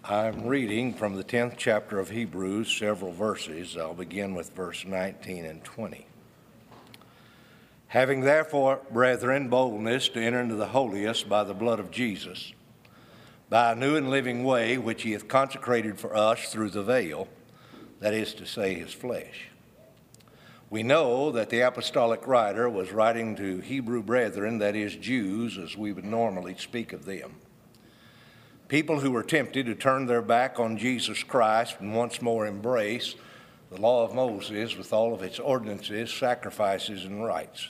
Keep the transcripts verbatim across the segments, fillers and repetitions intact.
I'm reading from the tenth chapter of Hebrews, several verses. I'll begin with verse nineteen and twenty. Having therefore, brethren, boldness to enter into the holiest by the blood of Jesus, by a new and living way which he hath consecrated for us through the veil, that is to say, his flesh. We know that the apostolic writer was writing to Hebrew brethren, that is, Jews, as we would normally speak of them. People who were tempted to turn their back on Jesus Christ and once more embrace the law of Moses with all of its ordinances, sacrifices, and rites.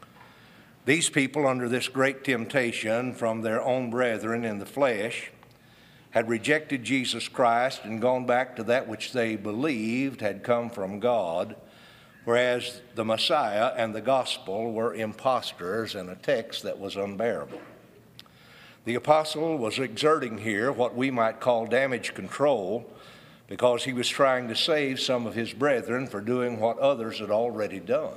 These people, under this great temptation from their own brethren in the flesh, had rejected Jesus Christ and gone back to that which they believed had come from God, whereas the Messiah and the gospel were impostors and a text that was unbearable. The apostle was exerting here what we might call damage control, because he was trying to save some of his brethren for doing what others had already done.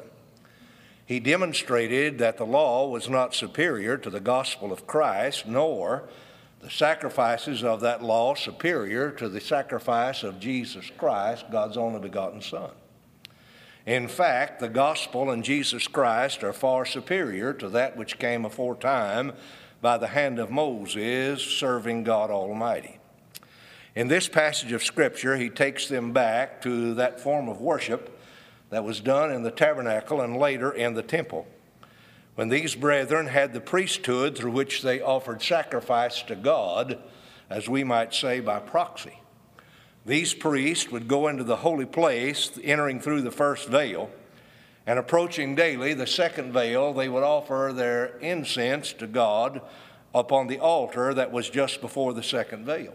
He demonstrated that the law was not superior to the gospel of Christ, nor the sacrifices of that law superior to the sacrifice of Jesus Christ, God's only begotten Son. In fact, the gospel and Jesus Christ are far superior to that which came aforetime by the hand of Moses serving God Almighty. In this passage of Scripture, he takes them back to that form of worship that was done in the tabernacle and later in the temple, when these brethren had the priesthood through which they offered sacrifice to God, as we might say by proxy. These priests would go into the holy place, entering through the first veil, and approaching daily the second veil, they would offer their incense to God upon the altar that was just before the second veil.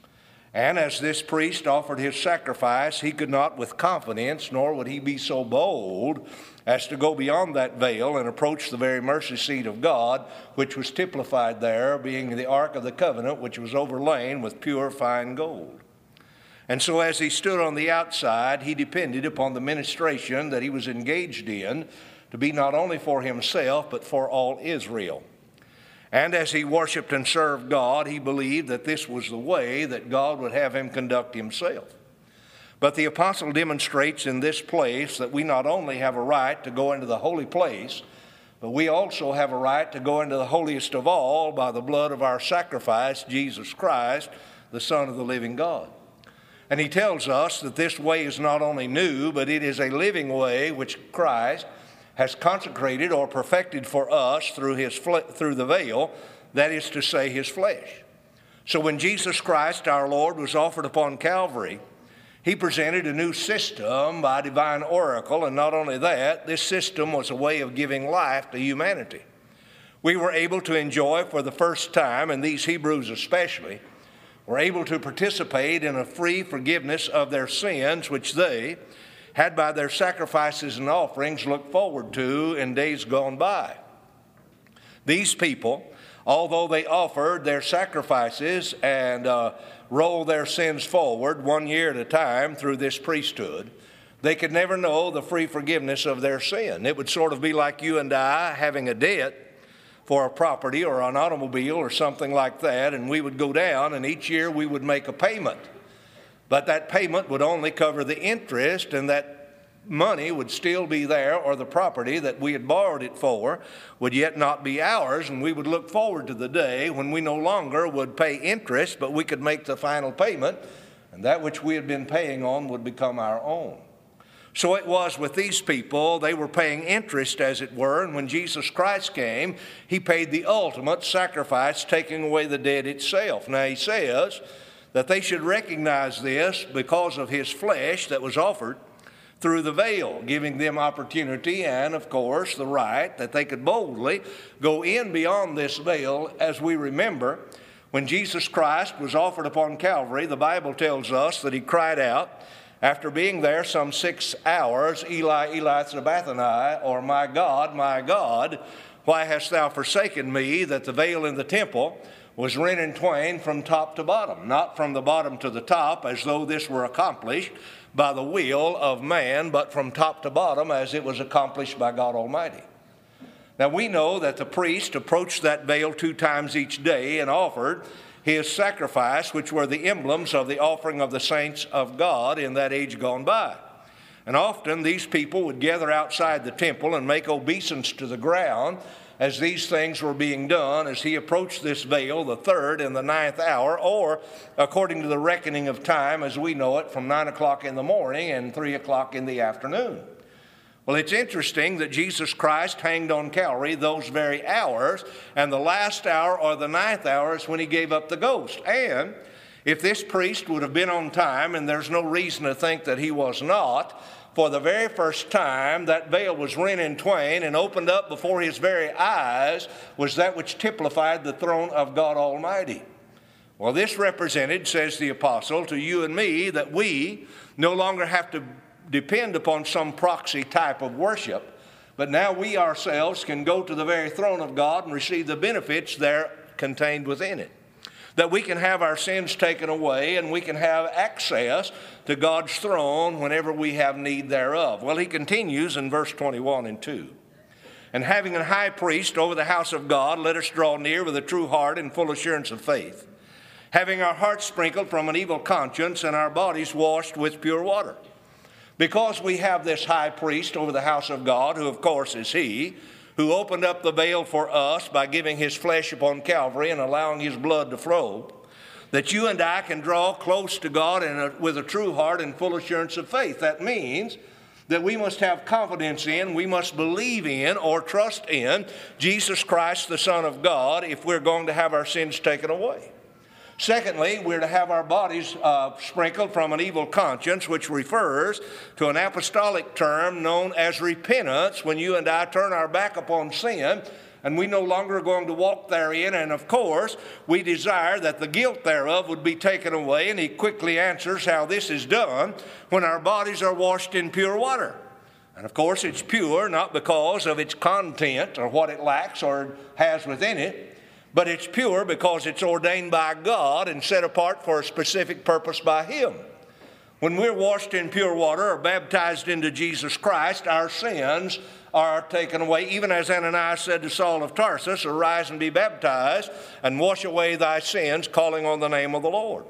And as this priest offered his sacrifice, he could not with confidence, nor would he be so bold as to go beyond that veil and approach the very mercy seat of God, which was typified there, being the Ark of the Covenant, which was overlain with pure fine gold. And so as he stood on the outside, he depended upon the ministration that he was engaged in to be not only for himself, but for all Israel. And as he worshiped and served God, he believed that this was the way that God would have him conduct himself. But the apostle demonstrates in this place that we not only have a right to go into the holy place, but we also have a right to go into the holiest of all by the blood of our sacrifice, Jesus Christ, the Son of the living God. And he tells us that this way is not only new, but it is a living way which Christ has consecrated or perfected for us through his through the veil, that is to say, his flesh. So when Jesus Christ, our Lord, was offered upon Calvary, he presented a new system by divine oracle, and not only that, this system was a way of giving life to humanity. We were able to enjoy for the first time, and these Hebrews especially, were able to participate in a free forgiveness of their sins, which they had by their sacrifices and offerings looked forward to in days gone by. These people, although they offered their sacrifices and uh, rolled their sins forward one year at a time through this priesthood, they could never know the free forgiveness of their sin. It would sort of be like you and I having a debt for a property or an automobile or something like that, and we would go down and each year we would make a payment. But that payment would only cover the interest, and that money would still be there, or the property that we had borrowed it for would yet not be ours, and we would look forward to the day when we no longer would pay interest, but we could make the final payment, and that which we had been paying on would become our own. So it was with these people. They were paying interest, as it were, and when Jesus Christ came, he paid the ultimate sacrifice, taking away the debt itself. Now he says that they should recognize this because of his flesh that was offered through the veil, giving them opportunity and, of course, the right that they could boldly go in beyond this veil. As we remember, when Jesus Christ was offered upon Calvary, the Bible tells us that he cried out, after being there some six hours, Eli, Eli, sabachthani, or my God, my God, why hast thou forsaken me? That the veil in the temple was rent in twain from top to bottom, not from the bottom to the top, as though this were accomplished by the will of man, but from top to bottom as it was accomplished by God Almighty. Now we know that the priest approached that veil two times each day and offered his sacrifice, which were the emblems of the offering of the saints of God in that age gone by. And often these people would gather outside the temple and make obeisance to the ground as these things were being done as he approached this veil, the third and the ninth hour, or according to the reckoning of time as we know it, from nine o'clock in the morning and three o'clock in the afternoon. Well, it's interesting that Jesus Christ hanged on Calvary those very hours, and the last hour or the ninth hour is when he gave up the ghost. And if this priest would have been on time, and there's no reason to think that he was not, for the very first time that veil was rent in twain and opened up before his very eyes was that which typified the throne of God Almighty. Well, this represented, says the apostle, to you and me, that we no longer have to depend upon some proxy type of worship, but now we ourselves can go to the very throne of God and receive the benefits there contained within it. That we can have our sins taken away and we can have access to God's throne whenever we have need thereof. Well, he continues in verse twenty-one and two. And having a high priest over the house of God, let us draw near with a true heart and full assurance of faith, having our hearts sprinkled from an evil conscience and our bodies washed with pure water. Because we have this high priest over the house of God, who of course is he, who opened up the veil for us by giving his flesh upon Calvary and allowing his blood to flow, that you and I can draw close to God in a, with a true heart and full assurance of faith. That means that we must have confidence in, we must believe in or trust in Jesus Christ, the Son of God, if we're going to have our sins taken away. Secondly, we're to have our bodies uh, sprinkled from an evil conscience, which refers to an apostolic term known as repentance, when you and I turn our back upon sin and we no longer are going to walk therein. And of course, we desire that the guilt thereof would be taken away. And he quickly answers how this is done when our bodies are washed in pure water. And of course, it's pure not because of its content or what it lacks or has within it, but it's pure because it's ordained by God and set apart for a specific purpose by him. When we're washed in pure water or baptized into Jesus Christ, our sins are taken away. Even as Ananias said to Saul of Tarsus, arise and be baptized and wash away thy sins, calling on the name of the Lord.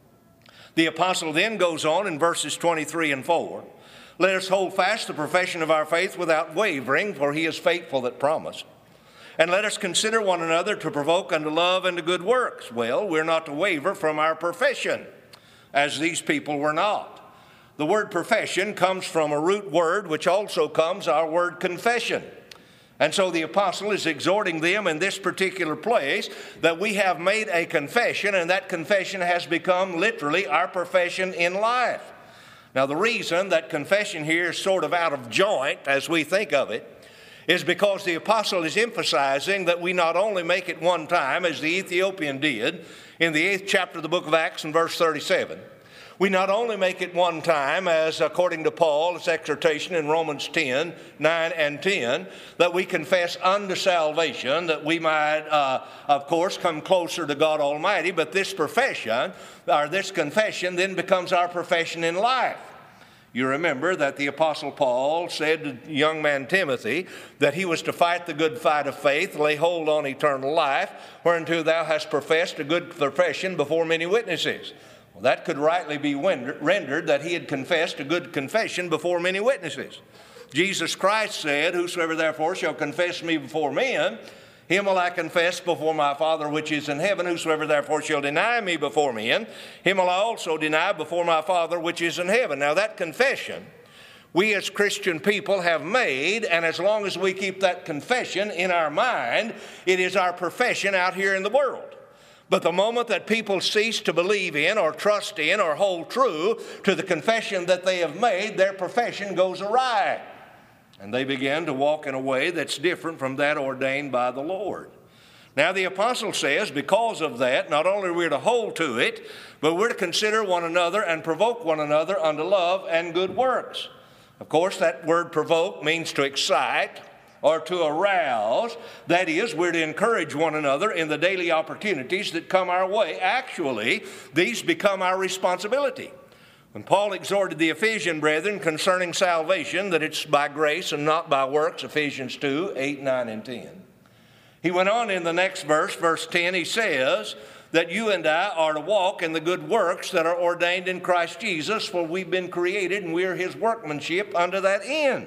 The apostle then goes on in verses twenty-three and four. Let us hold fast the profession of our faith without wavering, for he is faithful that promised. And let us consider one another to provoke unto love and to good works. Well, we're not to waver from our profession, as these people were not. The word profession comes from a root word, which also comes our word confession. And so the apostle is exhorting them in this particular place that we have made a confession, and that confession has become literally our profession in life. Now, the reason that confession here is sort of out of joint as we think of it is because the apostle is emphasizing that we not only make it one time, as the Ethiopian did in the eighth chapter of the book of Acts in verse thirty-seven. We not only make it one time, as according to Paul's exhortation in Romans ten, nine and ten, that we confess unto salvation, that we might, uh, of course, come closer to God Almighty, but this profession, or this confession, then becomes our profession in life. You remember that the Apostle Paul said to the young man Timothy that he was to fight the good fight of faith, lay hold on eternal life, whereunto thou hast professed a good profession before many witnesses. Well, that could rightly be rendered that he had confessed a good confession before many witnesses. Jesus Christ said, whosoever therefore shall confess me before men, him will I confess before my Father which is in heaven. Whosoever therefore shall deny me before men, him will I also deny before my Father which is in heaven. Now that confession we as Christian people have made, and as long as we keep that confession in our mind, it is our profession out here in the world. But the moment that people cease to believe in or trust in or hold true to the confession that they have made, their profession goes awry. And they begin to walk in a way that's different from that ordained by the Lord. Now the apostle says, because of that, not only are we to hold to it, but we're to consider one another and provoke one another unto love and good works. Of course, that word provoke means to excite or to arouse. That is, we're to encourage one another in the daily opportunities that come our way. Actually, these become our responsibility. When Paul exhorted the Ephesian brethren concerning salvation, that it's by grace and not by works, Ephesians two, eight, nine, and ten. He went on in the next verse, verse ten, he says that you and I are to walk in the good works that are ordained in Christ Jesus, for we've been created and we're his workmanship unto that end.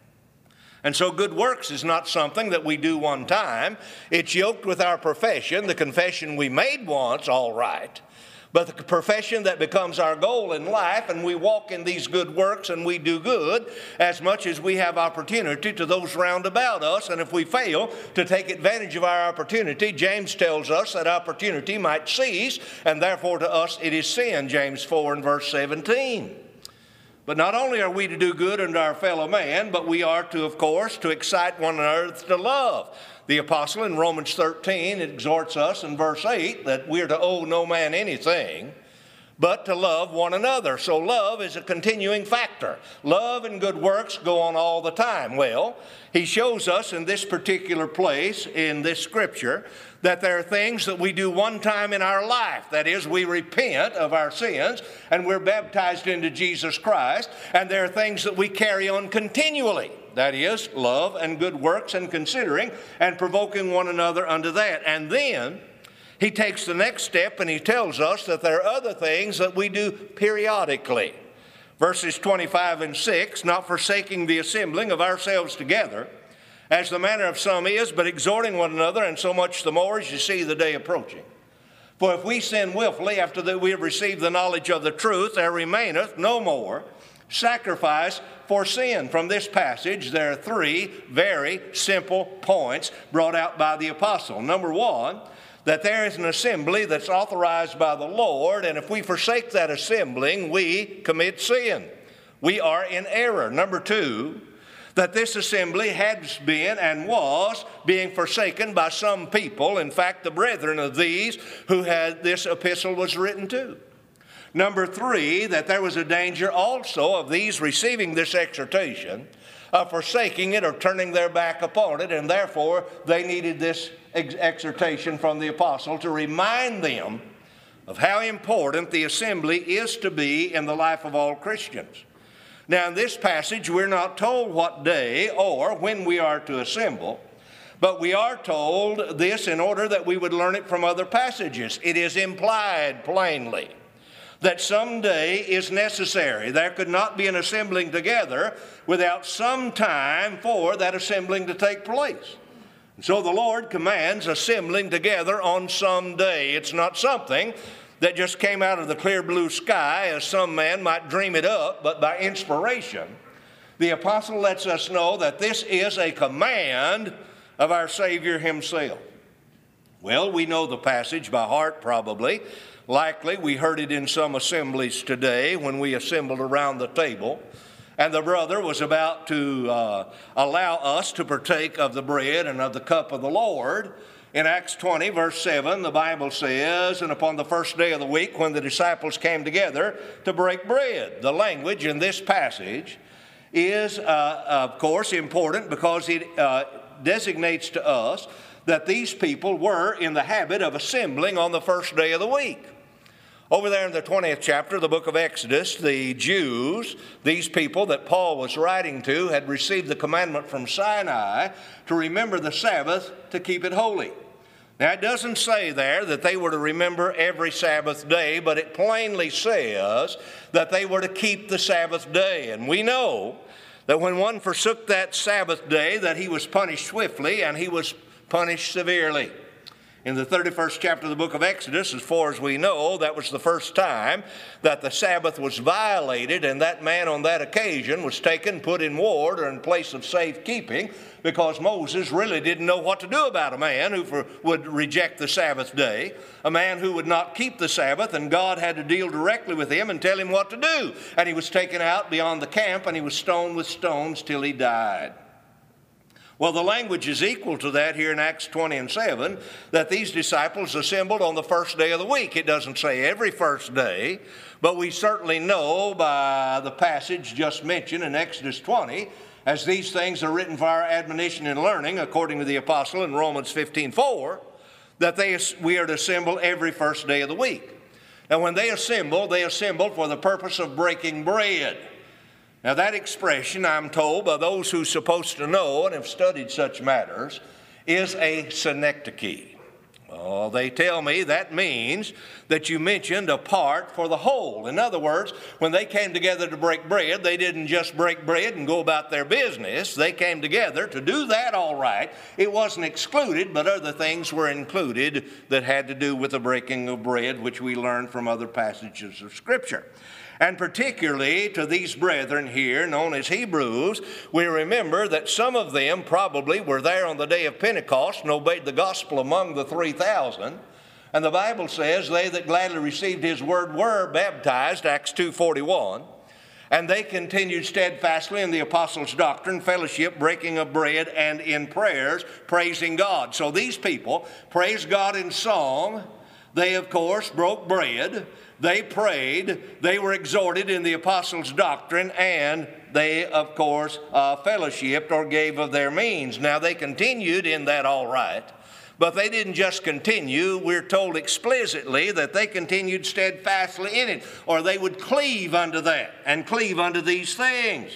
And so good works is not something that we do one time. It's yoked with our profession, the confession we made once, all right. But the profession that becomes our goal in life, and we walk in these good works and we do good as much as we have opportunity to those round about us. And if we fail to take advantage of our opportunity, James tells us that opportunity might cease, and therefore to us it is sin, James four and verse seventeen. But not only are we to do good unto our fellow man, but we are to, of course, to excite one another to love. The apostle in Romans thirteen exhorts us in verse eight that we are to owe no man anything, but to love one another. So love is a continuing factor. Love and good works go on all the time. Well, he shows us in this particular place in this scripture that there are things that we do one time in our life. That is, we repent of our sins and we're baptized into Jesus Christ. And there are things that we carry on continually. That is, love and good works and considering and provoking one another unto that. And then he takes the next step and he tells us that there are other things that we do periodically. Verses twenty-five and six, not forsaking the assembling of ourselves together, as the manner of some is, but exhorting one another, and so much the more as you see the day approaching. For if we sin willfully after that we have received the knowledge of the truth, there remaineth no more sacrifice for sin. From this passage, there are three very simple points brought out by the apostle. Number one, that there is an assembly that's authorized by the Lord, and if we forsake that assembling, we commit sin. We are in error. Number two, that this assembly has been and was being forsaken by some people, in fact, the brethren of these who had this epistle was written to. Number three, that there was a danger also of these receiving this exhortation, of forsaking it or turning their back upon it, and therefore they needed this ex- exhortation from the apostle to remind them of how important the assembly is to be in the life of all Christians. Now, in this passage, we're not told what day or when we are to assemble, but we are told this in order that we would learn it from other passages. It is implied plainly that some day is necessary. There could not be an assembling together without some time for that assembling to take place. And so the Lord commands assembling together on some day. It's not something that just came out of the clear blue sky as some man might dream it up, but by inspiration, the apostle lets us know that this is a command of our Savior himself. Well, we know the passage by heart probably. Likely we heard it in some assemblies today when we assembled around the table, and the brother was about to uh, allow us to partake of the bread and of the cup of the Lord. In Acts twenty, verse seven, the Bible says, and upon the first day of the week when the disciples came together to break bread. The language in this passage is, uh, of course, important because it uh, designates to us that these people were in the habit of assembling on the first day of the week. Over there in the twentieth chapter of the book of Exodus, the Jews, these people that Paul was writing to, had received the commandment from Sinai to remember the Sabbath to keep it holy. Now, it doesn't say there that they were to remember every Sabbath day, but it plainly says that they were to keep the Sabbath day. And we know that when one forsook that Sabbath day, that he was punished swiftly and he was punished severely. In the thirty-first chapter of the book of Exodus, as far as we know, that was the first time that the Sabbath was violated, and that man on that occasion was taken, put in ward or in place of safekeeping, because Moses really didn't know what to do about a man who for, would reject the Sabbath day, a man who would not keep the Sabbath, and God had to deal directly with him and tell him what to do. And he was taken out beyond the camp, and he was stoned with stones till he died. Well, the language is equal to that here in Acts twenty and seven, that these disciples assembled on the first day of the week. It doesn't say every first day, but we certainly know by the passage just mentioned in Exodus twenty, as these things are written for our admonition and learning, according to the apostle in Romans fifteen four, that they, we are to assemble every first day of the week. Now, when they assembled, they assembled for the purpose of breaking bread. Now, that expression, I'm told by those who are supposed to know and have studied such matters, is a synecdoche. Well, they tell me that means that you mentioned a part for the whole. In other words, when they came together to break bread, they didn't just break bread and go about their business. They came together to do that all right. It wasn't excluded, but other things were included that had to do with the breaking of bread, which we learned from other passages of Scripture. And particularly to these brethren here, known as Hebrews, we remember that some of them probably were there on the day of Pentecost and obeyed the gospel among the three thousand. And the Bible says they that gladly received his word were baptized, Acts two forty-one. And they continued steadfastly in the apostles' doctrine, fellowship, breaking of bread, and in prayers, praising God. So these people praised God in song. They, of course, broke bread. They prayed, they were exhorted in the apostles' doctrine, and they, of course, uh, fellowshiped or gave of their means. Now, they continued in that all right, but they didn't just continue. We're told explicitly that they continued steadfastly in it, or they would cleave unto that and cleave unto these things.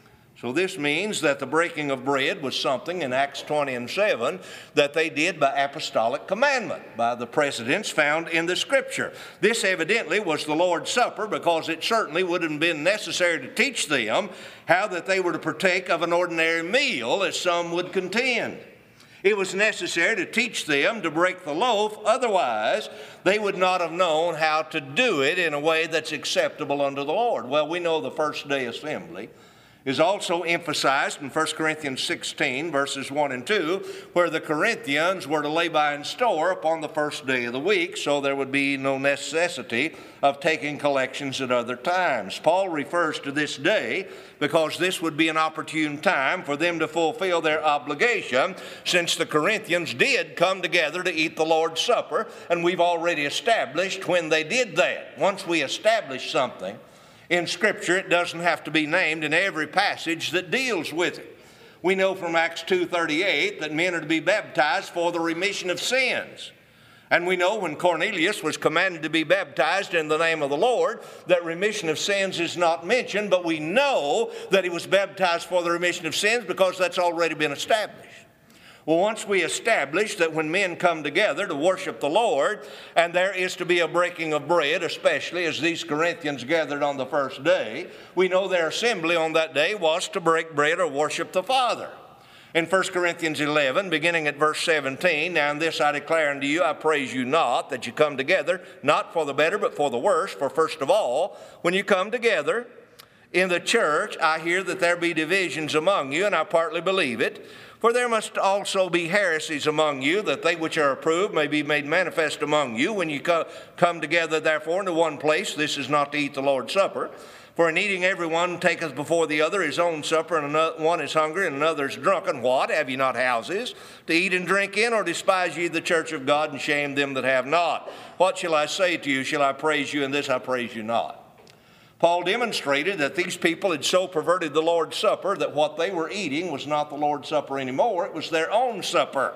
So this means that the breaking of bread was something in Acts twenty and seven that they did by apostolic commandment, by the precedents found in the Scripture. This evidently was the Lord's Supper, because it certainly wouldn't have been necessary to teach them how that they were to partake of an ordinary meal, as some would contend. It was necessary to teach them to break the loaf, otherwise they would not have known how to do it in a way that's acceptable unto the Lord. Well, we know the first day assembly is also emphasized in First Corinthians sixteen, verses one and two, where the Corinthians were to lay by in store upon the first day of the week, so there would be no necessity of taking collections at other times. Paul refers to this day because this would be an opportune time for them to fulfill their obligation, since the Corinthians did come together to eat the Lord's Supper, and we've already established when they did that. Once we establish something in Scripture, it doesn't have to be named in every passage that deals with it. We know from Acts two thirty-eight that men are to be baptized for the remission of sins. And we know when Cornelius was commanded to be baptized in the name of the Lord, that remission of sins is not mentioned, but we know that he was baptized for the remission of sins because that's already been established. Well, once we establish that when men come together to worship the Lord, and there is to be a breaking of bread, especially as these Corinthians gathered on the first day, we know their assembly on that day was to break bread or worship the Father. In First Corinthians eleven, beginning at verse seventeen, now in this I declare unto you, I praise you not, that you come together, not for the better, but for the worse. For first of all, when you come together in the church, I hear that there be divisions among you, and I partly believe it. For there must also be heresies among you, that they which are approved may be made manifest among you. When you co- come together, therefore, into one place, this is not to eat the Lord's Supper. For in eating every one taketh before the other his own supper, and another, one is hungry, and another is drunken. What? Have ye not houses to eat and drink in? Or despise ye the church of God, and shame them that have not? What shall I say to you? Shall I praise you? In this I praise you not. Paul demonstrated that these people had so perverted the Lord's Supper that what they were eating was not the Lord's Supper anymore. It was their own supper.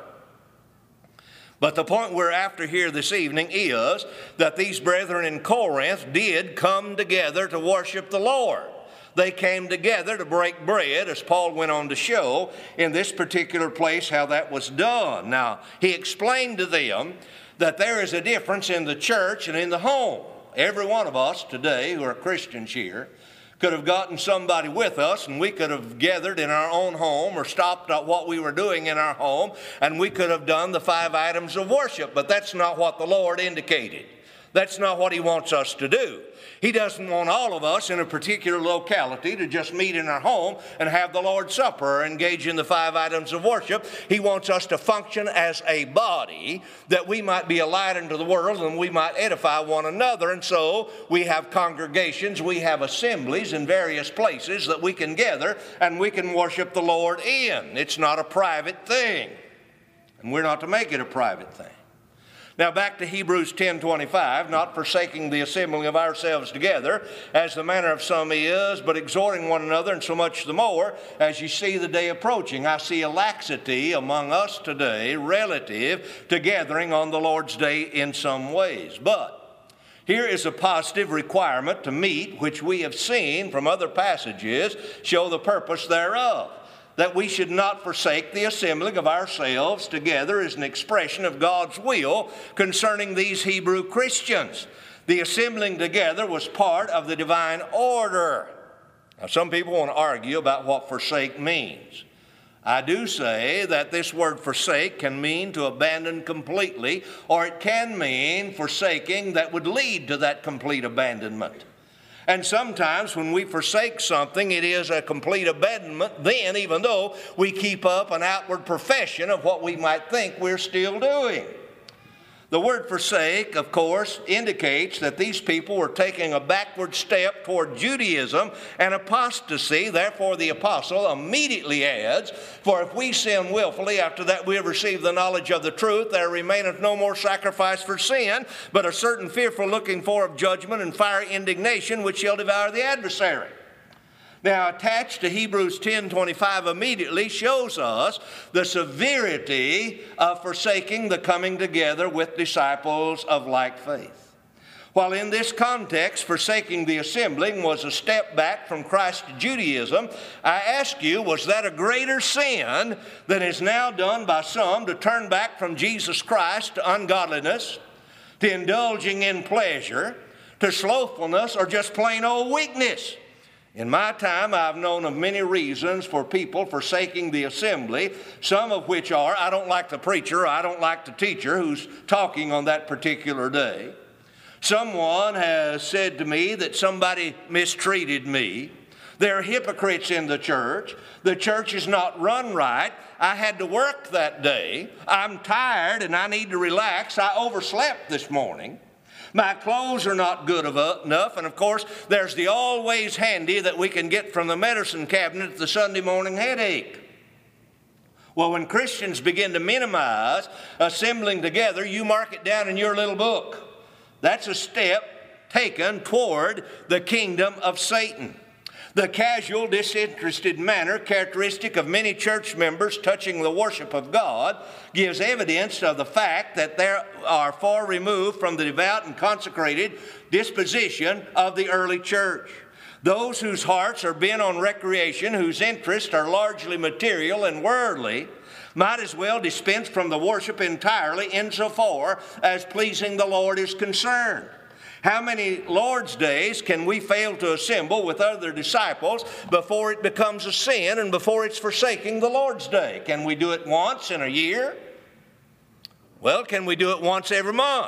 But the point we're after here this evening is that these brethren in Corinth did come together to worship the Lord. They came together to break bread, as Paul went on to show in this particular place how that was done. Now, he explained to them that there is a difference in the church and in the home. Every one of us today who are Christians here could have gotten somebody with us, and we could have gathered in our own home or stopped at what we were doing in our home, and we could have done the five items of worship. But that's not what the Lord indicated. That's not what he wants us to do. He doesn't want all of us in a particular locality to just meet in our home and have the Lord's Supper or engage in the five items of worship. He wants us to function as a body, that we might be a light unto the world and we might edify one another. And so we have congregations, we have assemblies in various places that we can gather and we can worship the Lord in. It's not a private thing, and we're not to make it a private thing. Now back to Hebrews ten twenty-five, not forsaking the assembling of ourselves together, as the manner of some is, but exhorting one another, and so much the more as you see the day approaching. I see a laxity among us today relative to gathering on the Lord's day in some ways. But here is a positive requirement to meet, which we have seen from other passages show the purpose thereof. that we should not forsake the assembling of ourselves together as an expression of God's will concerning these Hebrew Christians. The assembling together was part of the divine order. Now, some people want to argue about what forsake means. I do say that this word forsake can mean to abandon completely, or it can mean forsaking that would lead to that complete abandonment. And sometimes when we forsake something, it is a complete abandonment then, even though we keep up an outward profession of what we might think we're still doing. The word forsake, of course, indicates that these people were taking a backward step toward Judaism and apostasy. Therefore, the apostle immediately adds, "For if we sin willfully, after that we have received the knowledge of the truth, there remaineth no more sacrifice for sin, but a certain fearful looking for of judgment and fiery indignation, which shall devour the adversary." Now, attached to Hebrews ten twenty-five immediately shows us the severity of forsaking the coming together with disciples of like faith. While in this context, forsaking the assembling was a step back from Christ's Judaism, I ask you, was that a greater sin than is now done by some to turn back from Jesus Christ to ungodliness, to indulging in pleasure, to slothfulness, or just plain old weakness? In my time, I've known of many reasons for people forsaking the assembly, some of which are, I don't like the preacher, or I don't like the teacher who's talking on that particular day. Someone has said to me that somebody mistreated me. There are hypocrites in the church. The church is not run right. I had to work that day. I'm tired and I need to relax. I overslept this morning. My clothes are not good enough, and of course, there's the always handy that we can get from the medicine cabinet, the Sunday morning headache. Well, when Christians begin to minimize assembling together, you mark it down in your little book. That's a step taken toward the kingdom of Satan. The casual, disinterested manner characteristic of many church members touching the worship of God gives evidence of the fact that they are far removed from the devout and consecrated disposition of the early church. Those whose hearts are bent on recreation, whose interests are largely material and worldly, might as well dispense from the worship entirely insofar as pleasing the Lord is concerned. How many Lord's days can we fail to assemble with other disciples before it becomes a sin and before it's forsaking the Lord's day? Can we do it once in a year? Well, can we do it once every month?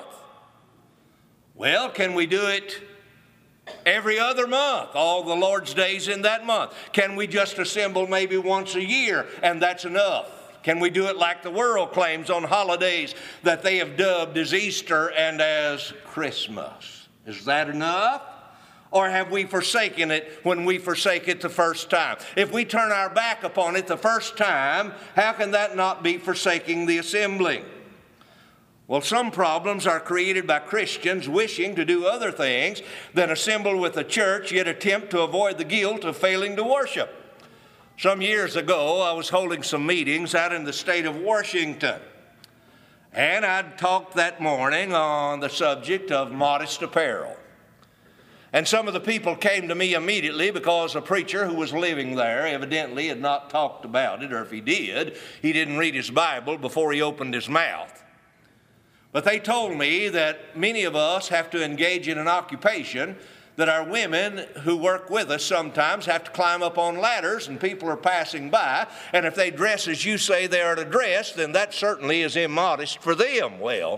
Well, can we do it every other month, all the Lord's days in that month? Can we just assemble maybe once a year and that's enough? Can we do it like the world claims on holidays that they have dubbed as Easter and as Christmas? Is that enough? Or have we forsaken it when we forsake it the first time? If we turn our back upon it the first time, how can that not be forsaking the assembling? Well, some problems are created by Christians wishing to do other things than assemble with the church, yet attempt to avoid the guilt of failing to worship. Some years ago, I was holding some meetings out in the state of Washington. And I'd talked that morning on the subject of modest apparel. And some of the people came to me immediately because a preacher who was living there evidently had not talked about it, or if he did, he didn't read his Bible before he opened his mouth. But they told me that many of us have to engage in an occupation that our women who work with us sometimes have to climb up on ladders and people are passing by, and if they dress as you say they are to dress, then that certainly is immodest for them. Well,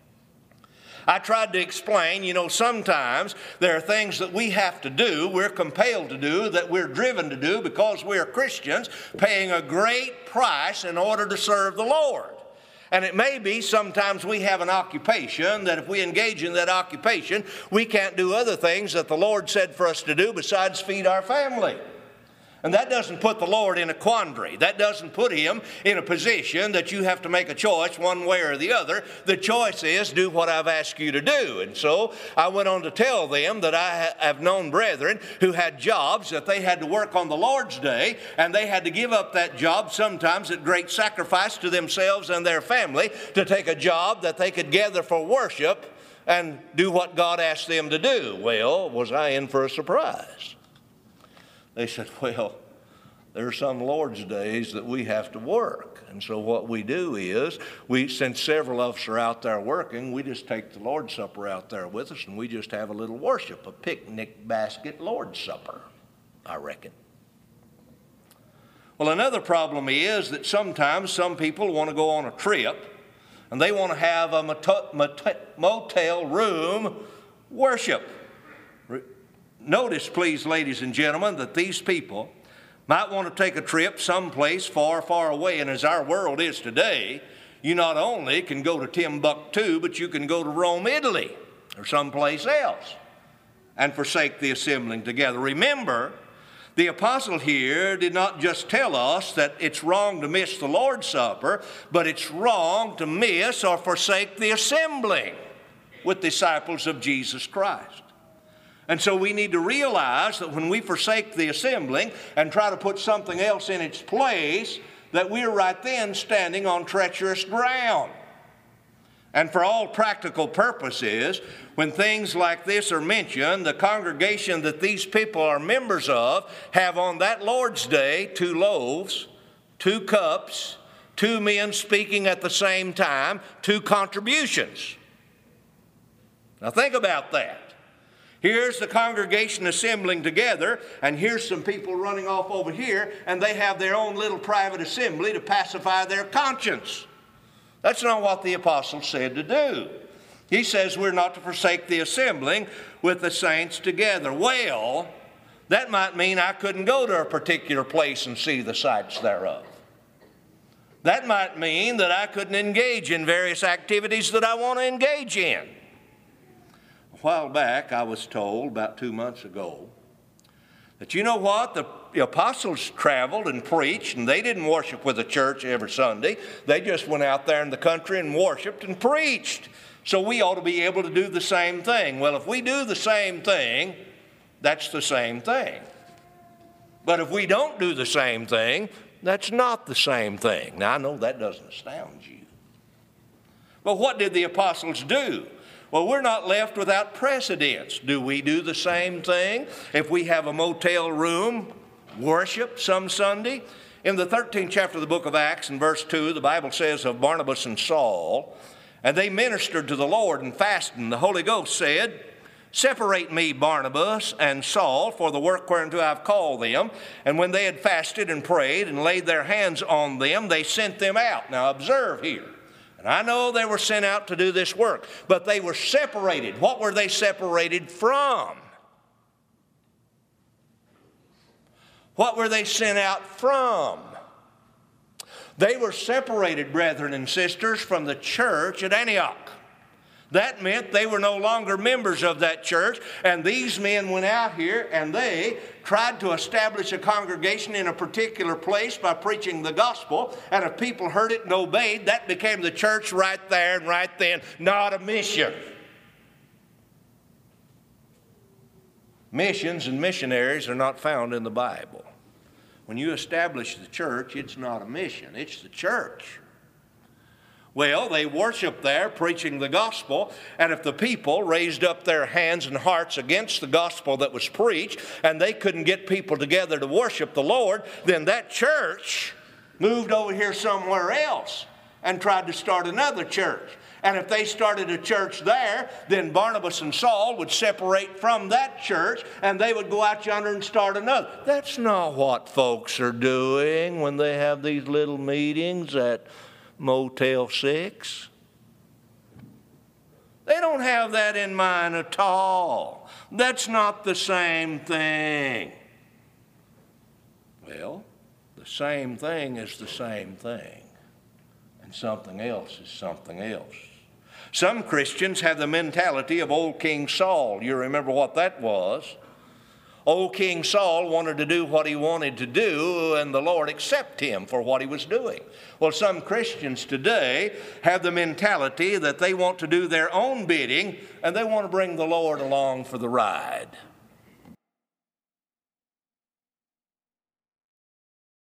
I tried to explain, you know, sometimes there are things that we have to do, we're compelled to do, that we're driven to do because we're Christians, paying a great price in order to serve the Lord. And it may be sometimes we have an occupation that if we engage in that occupation, we can't do other things that the Lord said for us to do besides feed our family. And that doesn't put the Lord in a quandary. That doesn't put him in a position that you have to make a choice one way or the other. The choice is do what I've asked you to do. And so I went on to tell them that I have known brethren who had jobs that they had to work on the Lord's day, and they had to give up that job sometimes at great sacrifice to themselves and their family to take a job that they could gather for worship and do what God asked them to do. Well, was I in for a surprise? They said, well, there are some Lord's days that we have to work. And so what we do is, we, since several of us are out there working, we just take the Lord's Supper out there with us and we just have a little worship, a picnic basket Lord's Supper, I reckon. Well, another problem is that sometimes some people want to go on a trip and they want to have a motel room worship. Notice, please, ladies and gentlemen, that these people might want to take a trip someplace far, far away. And as our world is today, you not only can go to Timbuktu, but you can go to Rome, Italy, or someplace else and forsake the assembling together. Remember, the apostle here did not just tell us that it's wrong to miss the Lord's Supper, but it's wrong to miss or forsake the assembling with disciples of Jesus Christ. And so we need to realize that when we forsake the assembling and try to put something else in its place, that we're right then standing on treacherous ground. And for all practical purposes, when things like this are mentioned, the congregation that these people are members of have on that Lord's Day two loaves, two cups, two men speaking at the same time, two contributions. Now think about that. Here's the congregation assembling together, and here's some people running off over here, and they have their own little private assembly to pacify their conscience. That's not what the apostle said to do. He says we're not to forsake the assembling with the saints together. Well, that might mean I couldn't go to a particular place and see the sights thereof. That might mean that I couldn't engage in various activities that I want to engage in. A while back, I was told, about two months ago, that you know what? The, the apostles traveled and preached, and they didn't worship with the church every Sunday. They just went out there in the country and worshiped and preached. So we ought to be able to do the same thing. Well, if we do the same thing, that's the same thing. But if we don't do the same thing, that's not the same thing. Now, I know that doesn't astound you. But what did the apostles do? Well, we're not left without precedents. Do we do the same thing if we have a motel room worship some Sunday? In the thirteenth chapter of the book of Acts, in verse two, the Bible says of Barnabas and Saul, and they ministered to the Lord and fasted, and the Holy Ghost said, separate me, Barnabas and Saul, for the work whereunto I have called them. And when they had fasted and prayed and laid their hands on them, they sent them out. Now observe here. And I know they were sent out to do this work, but they were separated. What were they separated from? What were they sent out from? They were separated, brethren and sisters, from the church at Antioch. That meant they were no longer members of that church, and these men went out here and they tried to establish a congregation in a particular place by preaching the gospel, and if people heard it and obeyed, that became the church right there and right then, not a mission. Missions and missionaries are not found in the Bible. When you establish the church, it's not a mission, it's the church. Well, they worshiped there, preaching the gospel, and if the people raised up their hands and hearts against the gospel that was preached, and they couldn't get people together to worship the Lord, then that church moved over here somewhere else and tried to start another church. And if they started a church there, then Barnabas and Saul would separate from that church, and they would go out yonder and start another. That's not what folks are doing when they have these little meetings at Motel six. They don't have that in mind at all. That's not the same thing. Well, the same thing is the same thing, and something else is something else. Some Christians have the mentality of old King Saul. You remember what that was. Old King Saul wanted to do what he wanted to do, and the Lord accepted him for what he was doing. Well, some Christians today have the mentality that they want to do their own bidding, and they want to bring the Lord along for the ride.